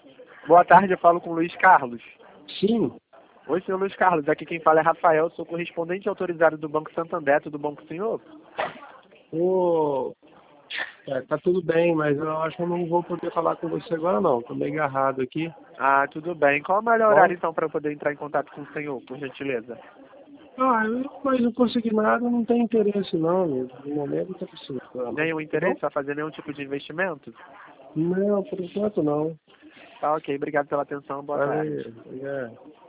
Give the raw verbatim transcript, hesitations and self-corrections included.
Boa tarde, eu falo com o Luiz Carlos. Sim. Oi, senhor Luiz Carlos. Aqui quem fala é Rafael, sou correspondente autorizado do Banco Santander. Tudo bom com o senhor? Ô, é, tá tudo bem, mas eu acho que eu não vou poder falar com você agora não. Tô meio agarrado aqui. Ah, tudo bem. Qual é o melhor Bom? horário, então, para eu poder entrar em contato com o senhor, por gentileza? Ah, eu, mas o consignado não tem interesse não, amigo. No momento não tá precisando. Nenhum Tá bom? interesse a fazer nenhum tipo de investimento? Não, por enquanto não. Tá ok, obrigado pela atenção, boa tarde. Valeu, obrigado.